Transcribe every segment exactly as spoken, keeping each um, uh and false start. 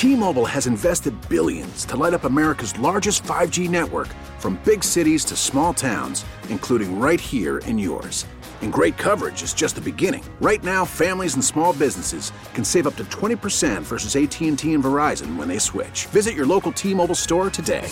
T-Mobile has invested billions to light up America's largest five G network, from big cities to small towns, including right here in yours. And great coverage is just the beginning. Right now, families and small businesses can save up to twenty percent versus A T and T and Verizon when they switch. Visit your local T-Mobile store today.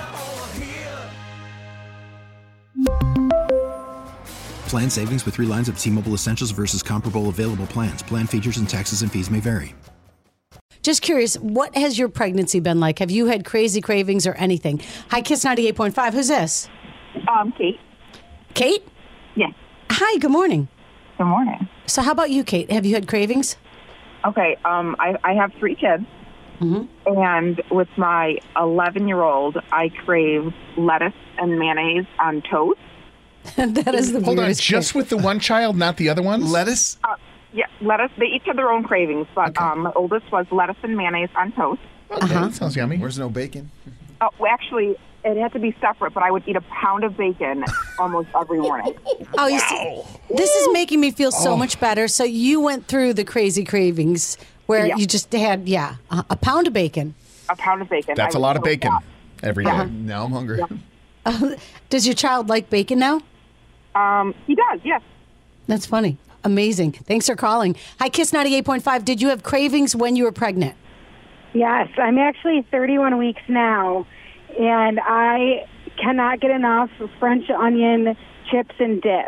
Plan savings with three lines of T-Mobile Essentials versus comparable available plans. Plan features and taxes and fees may vary. Just curious, what has your pregnancy been like? Have you had crazy cravings or anything? Hi, Kiss ninety-eight point five. Who's this? Um, Kate. Kate? Yes. Hi, good morning. Good morning. So how about you, Kate? Have you had cravings? Okay, um, I, I have three kids. Mm-hmm. And with my eleven-year-old, I crave lettuce and mayonnaise on toast. That is the Hold on, weirdest just crave. with the one child, not the other ones? Lettuce? Uh, yeah, lettuce. They each have their own cravings, but Okay. um, my oldest was lettuce and mayonnaise on toast. Okay, Uh-huh. that sounds yummy. Where's no bacon? Oh, well, actually, it had to be separate, but I would eat a pound of bacon almost every morning. Oh, you see, this is making me feel so much better. So you went through the crazy cravings where Yeah. you just had, yeah, a, a pound of bacon. A pound of bacon. That's I a would lot of go bacon that. every day. Uh-huh. Now I'm hungry. Yeah. Does your child like bacon now? Um, he does, yes. That's funny. Amazing. Thanks for calling. Hi, Kiss ninety-eight point five. Did you have cravings when you were pregnant? Yes, I'm actually thirty-one weeks now, and I cannot get enough French onion chips and dip.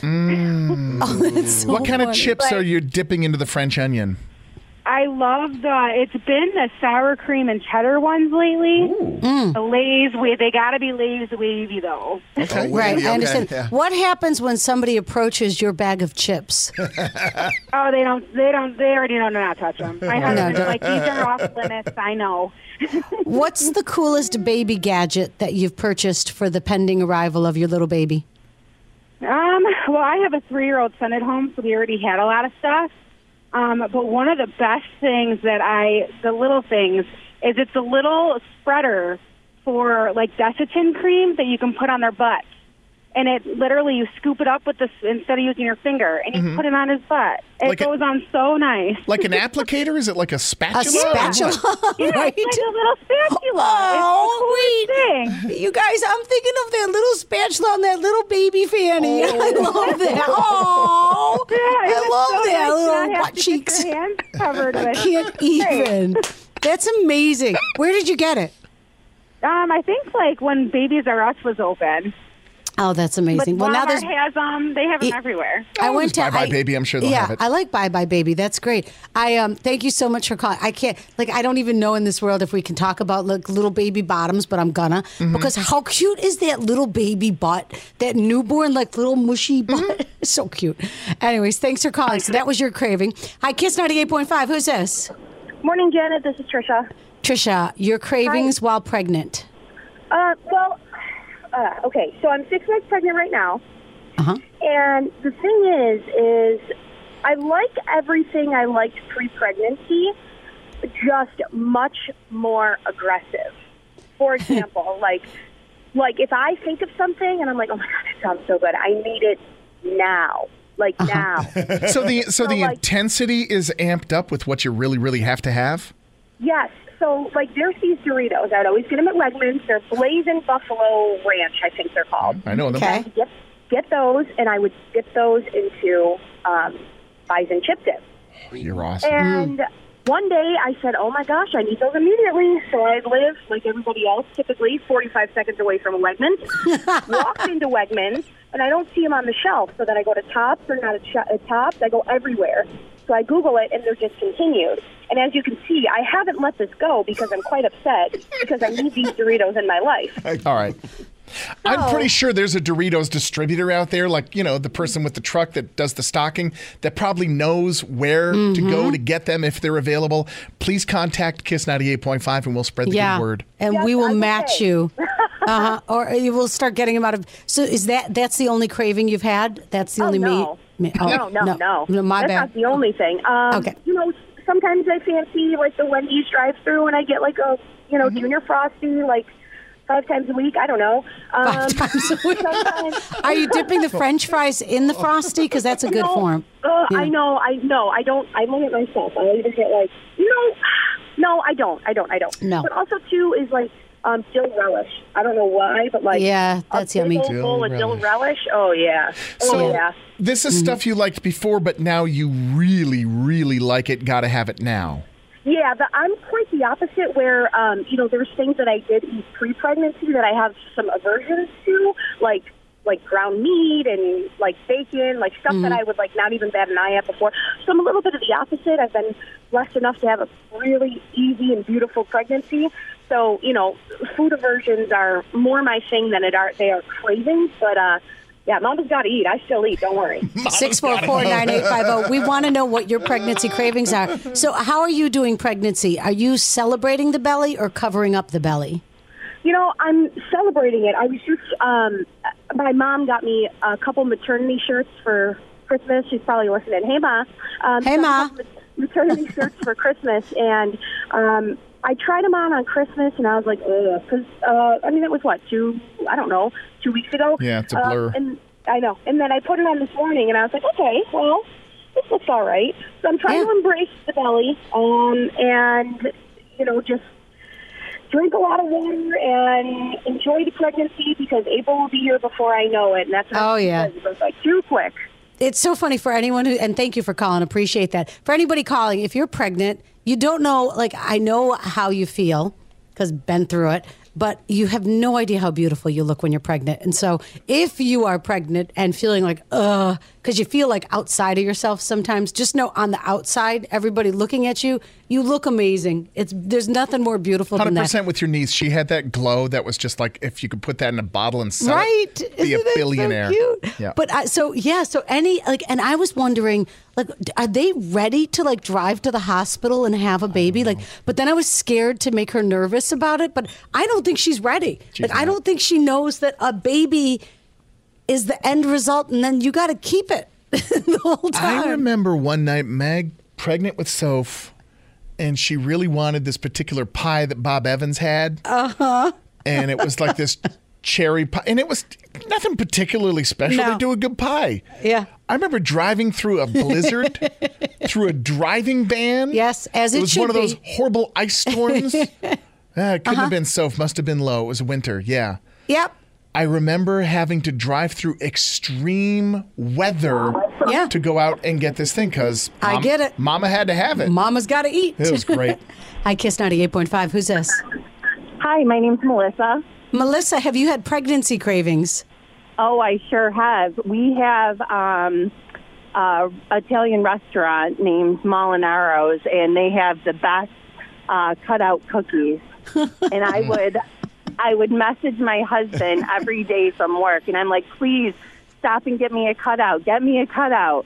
Mm. Oh, that's so What kind of funny. chips are you dipping into the French onion? I love the, it's been the sour cream and cheddar ones lately. Mm. The Lay's, wa- they got to be Lay's wavy, though. Okay. Oh, Right, wavy, I okay, understand. yeah. What happens when somebody approaches your bag of chips? Oh, they don't, they don't, they already know not to touch them. My husband's don't. like, these are off limits, I know. What's the coolest baby gadget that you've purchased for the pending arrival of your little baby? Um, well, I have a three-year-old son at home, so we already had a lot of stuff. Um, but one of the best things that I, the little things, is it's a little spreader for like Desitin cream that you can put on their butt. And it literally, you scoop it up with this instead of using your finger, and you put it on his butt. It Like a- goes on so nice. Like an applicator? Is it like a spatula? A spatula, Yeah, right? it's like a little spatula. Oh, it's the coolest thing. You guys, I'm thinking of that little spatula on that little baby fanny. I love that. Oh, Yeah, I it's love so that nice to little not have butt to cheeks. Get your hands covered with. Can't even. That's amazing. Where did you get it? Um, I think like when Babies R Us was open. Oh, that's But amazing. Well, now Walmart there's. has them. They have them It- everywhere. I went to Bye Bye I- Baby. I'm sure they'll yeah, have it. I like Bye Bye Baby. That's great. I um, thank you so much for calling. I can't like I don't even know in this world if we can talk about like little baby bottoms, but I'm gonna Mm-hmm. because how cute is that little baby butt? That newborn like little mushy butt. Mm-hmm. So cute. Anyways, thanks for calling. So that was your craving. Hi, Kiss ninety-eight point five. Who's this? Morning, Janet. This is Trisha. Trisha. Your cravings while pregnant. Uh, well, uh, okay. So I'm six months pregnant right now, Uh huh. and the thing is, is I like everything I liked pre-pregnancy, just much more aggressive. For example, like, like if I think of something and I'm like, oh my god, that sounds so good, I need it now, like now. So the so, So, the like- intensity is amped up with what you really, really have to have? Yes. So, like, there's these Doritos. I'd always get them at Wegmans. They're Blazing Buffalo Ranch, I think they're called. I know them. Okay. Get, get those, and I would dip those into um, Bison chip dip. You're awesome. And one day I said, oh, my gosh, I need those immediately. So I live, like everybody else, typically forty-five seconds away from a Wegmans. Walked into Wegmans, and I don't see them on the shelf. So then I go to Tops. They're not at, sh- at Tops. I go everywhere. So I Google it, and they're discontinued. And as you can see, I haven't let this go because I'm quite upset because I need these Doritos in my life. All right. I'm Oh. pretty sure there's a Doritos distributor out there, like, you know, the person with the truck that does the stocking that probably knows where to go to get them if they're available. Please contact Kiss ninety-eight point five and we'll spread the Yeah, good word. and Yes, we will I will match say. you. Uh-huh. Or you will start getting them out of. So is that that's the only craving you've had? That's the Oh, only no. meat? No, no, no. no. My That's bad. not the only thing. Um, Okay. You know, sometimes I fancy, like, the Wendy's drive-thru and I get, like, a, you know, Junior Frosty, like, five times a week. I don't know. Um, Five times a week. sometimes- Are you dipping the French fries in the Frosty? Because that's a good No, form. Uh, Yeah. I know. I know. I don't. I limit myself. I even get like, you know, No, I don't. I don't. I don't. No. But also, too, is like um, dill relish. I don't know why, but like Yeah, that's a big yummy. old Dill bowl of dill relish. relish. Oh yeah. Oh So yeah. this is stuff you liked before, but now you really, really like it. Got to have it now. Yeah, but I'm quite the opposite. Where um, you know, there's things that I did eat pre-pregnancy that I have some aversions to, like like ground meat and like bacon, like stuff that I would like not even bat an eye at before. So I'm a little bit of the opposite. I've been blessed enough to have a really easy and beautiful pregnancy. So you know, food aversions are more my thing than it are they are cravings. But uh, yeah, Mama's got to eat. I still eat. Don't worry. six four four, nine eight five zero. We want to know what your pregnancy cravings are. So how are you doing pregnancy? Are you celebrating the belly or covering up the belly? You know, I'm celebrating it. I was just, um, my mom got me a couple maternity shirts for Christmas. She's probably listening. Hey, Ma. Um, Hey, got a Ma. couple Maternity shirts for Christmas. And um, I tried them on on Christmas, and I was like, ugh. Because, uh, I mean, it was what, two, I don't know, two weeks ago? Yeah, it's a blur. Uh, and I know. And then I put it on this morning, and I was like, okay, well, this looks all right. So I'm trying Yeah. to embrace the belly um, and, you know, just drink a lot of water and enjoy the pregnancy because April will be here before I know it. And that's what Oh, she yeah. says. It goes like too quick. It's so funny for anyone who, and thank you for calling, appreciate that. For anybody calling, if you're pregnant, you don't know, like, I know how you feel because been through it, but you have no idea how beautiful you look when you're pregnant. And so if you are pregnant and feeling like, ugh, because you feel like outside of yourself sometimes, just know on the outside, everybody looking at you, you look amazing. It's There's nothing more beautiful one than hundred that. percent with your niece. She had that glow that was just like if you could put that in a bottle and sell Right? it, be Isn't a that billionaire. So cute? Yeah. But I, so yeah, so any like, and I was wondering, like, are they ready to like drive to the hospital and have a baby? Like, but then I was scared to make her nervous about it. But I don't think she's ready. like, I not. don't think she knows that a baby is the end result, and then you got to keep it the whole time. I remember one night Meg, pregnant with Soph, and she really wanted this particular pie that Bob Evans had. Uh huh. And it was like this cherry pie, and it was nothing particularly special. No. They do a good pie. Yeah. I remember driving through a blizzard, through a driving ban. Yes, as it was should one of those be. horrible ice storms. Ah, it couldn't Uh-huh. have been Soph. Must have been low. It was winter. Yeah. Yep. I remember having to drive through extreme weather Yeah. to go out and get this thing because I get it. Mama had to have it. Mama's got to eat. It was great. Hi, Kiss ninety-eight point five. Who's this? Hi, my name's Melissa. Melissa, have you had pregnancy cravings? Oh, I sure have. We have um, a Italian restaurant named Molinaro's, and they have the best uh, cutout cookies. And I would, I would message my husband every day from work, and I'm like, please stop and get me a cutout. Get me a cutout.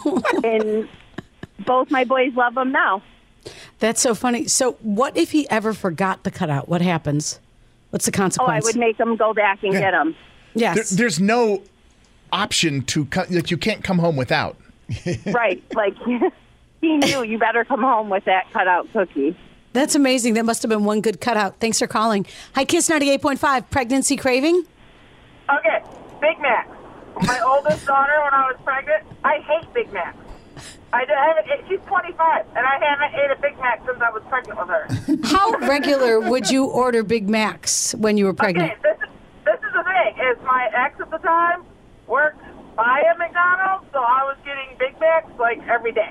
And both my boys love them now. That's so funny. So, what if he ever forgot the cutout? What happens? What's the Oh, I consequence? would make them go back and Yeah. get them. yes. There, there's no option to co- like you can't come home without. Right. Like, he knew you better come home with that cutout cookie. That's amazing. That must have been one good cutout. Thanks for calling. Hi, Kiss ninety-eight point five. Pregnancy craving? Okay, Big Mac. My oldest daughter, when I was pregnant, I hate Big Mac. I haven't. ate- She's twenty-five, and I haven't ate a Big Mac since I was pregnant with her. How regular would you order Big Macs when you were pregnant? Okay, this is this is the thing. Is my ex at the time worked by a McDonald's, so I was getting Big Macs like every day.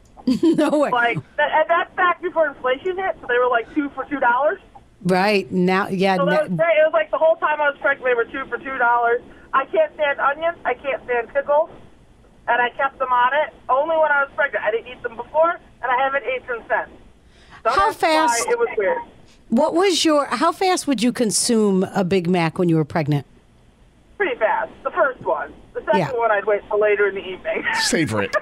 No way. Like, that, and that's back before inflation hit, so they were like two for two dollars. Right. Now, yeah. So that was now- great. It was like the whole time I was pregnant, they were two for two dollars. I can't stand onions. I can't stand pickles, and I kept them on it only when I was pregnant. I didn't eat them before, and I haven't ate since then. So How that's fast- why it was weird. what was your, how fast would you consume a Big Mac when you were pregnant? Pretty fast. The first one. The second Yeah. one I'd wait till later in the evening. Savor it.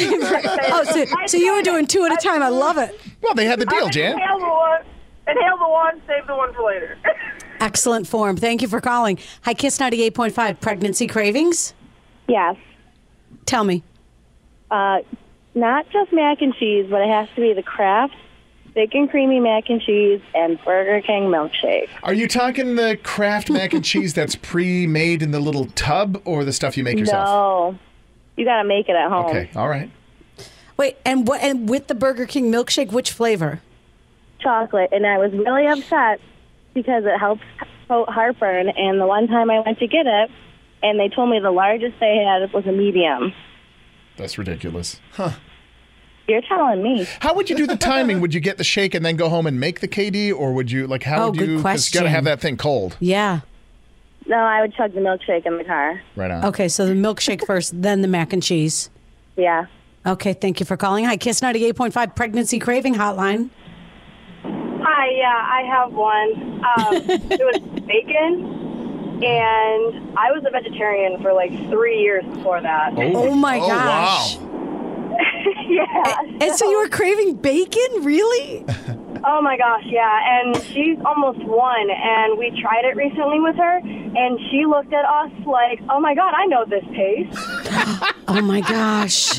Oh, so, so you were doing two at a time. I love it. Well, they had the deal, I Jan. Inhale the one, inhale the one, save the one for later. Excellent form. Thank you for calling. Hi, Kiss ninety-eight point five. Pregnancy cravings? Yes. Tell me. Uh, not just mac and cheese, but it has to be the Kraft thick and creamy mac and cheese and Burger King milkshake. Are you talking the Kraft mac and cheese that's pre-made in the little tub, or the stuff you make yourself? No, you got to make it at home. Okay, all right. Wait, and what? And with the Burger King milkshake, which flavor? chocolate, and I was really upset because it helps coat heartburn. And the one time I went to get it, and they told me the largest they had was a medium. That's ridiculous. Huh. You're telling me. How would you do the timing? Would you get the shake and then go home and make the K D, or would you like how Oh, would good you? Because you got to question. have that thing cold. Yeah. No, I would chug the milkshake in the car. Right on. Okay, so the milkshake first, then the mac and cheese. Yeah. Okay, thank you for calling. Hi, Kiss ninety-eight point five Pregnancy Craving Hotline. Hi, yeah, I have one. Um, it was bacon, and I was a vegetarian for like three years before that. Oh, my oh, gosh. Wow. Yeah. And so you were craving bacon? Really? Oh my gosh, yeah. And she's almost one, and we tried it recently with her, and she looked at us like, oh my God, I know this taste. Oh, my gosh.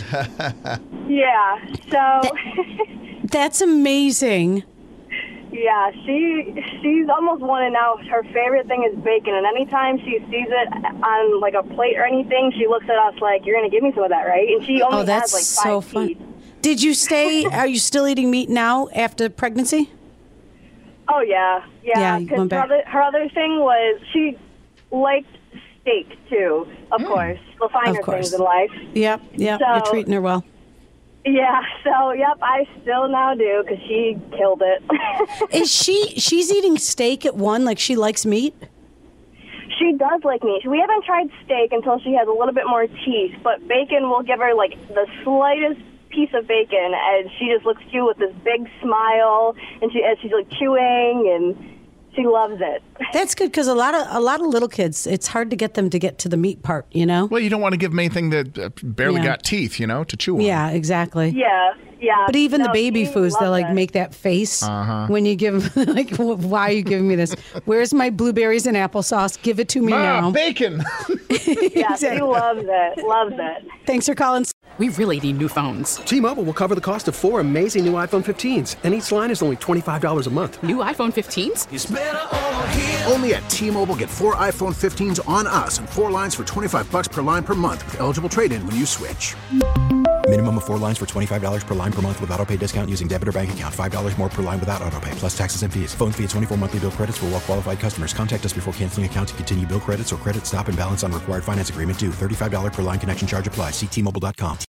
Yeah, so, That's amazing. yeah, she she's almost one, and now her favorite thing is bacon, and anytime she sees it on like a plate or anything, she looks at us like, you're going to give me some of that, right? And she only Oh, that's has like so five fun. teeth. Did you stay, are you still eating meat now after pregnancy? Oh, yeah. Yeah, Yeah, you because went her, back. other- her other thing was she liked steak, too, of course. The finer Of course. things in life. Yep, yep, So- you're treating her well. Yeah, so, yep, I still now do because she killed it. Is she, she's eating steak at one, like she likes meat? She does like meat. We haven't tried steak until she has a little bit more teeth, but bacon will give her, like, the slightest piece of bacon, and she just looks at you with this big smile, and she as she's, like, chewing, and she loves it. That's good because a lot of a lot of little kids, it's hard to get them to get to the meat part, you know? Well, you don't want to give them anything that uh, barely Yeah. got teeth, you know, to chew on. Yeah, exactly. Yeah, yeah. But even the No, baby she foods, they'll loves like it. make that face Uh-huh. when you give them, like, why are you giving me this? Where's my blueberries and applesauce? Give it to me Ma, now. bacon. Yeah, she loves it, loves it. Thanks for calling. We really need new phones. T-Mobile will cover the cost of four amazing new iPhone fifteens, and each line is only twenty-five dollars a month. New iPhone fifteens? Only at T-Mobile, get four iPhone fifteens on us and four lines for twenty-five bucks per line per month with eligible trade-in when you switch. Minimum of four lines for twenty-five dollars per line per month with auto pay discount using debit or bank account. five dollars more per line without auto pay, plus taxes and fees. Phone fee at twenty-four monthly bill credits for well-qualified customers. Contact us before canceling account to continue bill credits or credit stop and balance on required finance agreement due. thirty-five dollars per line connection charge applies. See T Mobile dot com.